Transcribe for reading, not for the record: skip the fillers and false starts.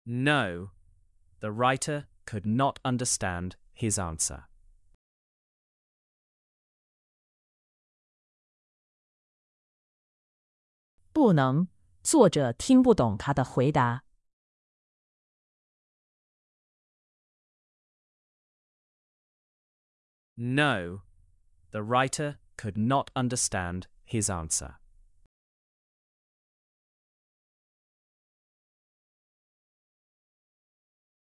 No, the writer could not understand his answer. 不能，作者听不懂他的回答。 No, the writer could not understand his answer.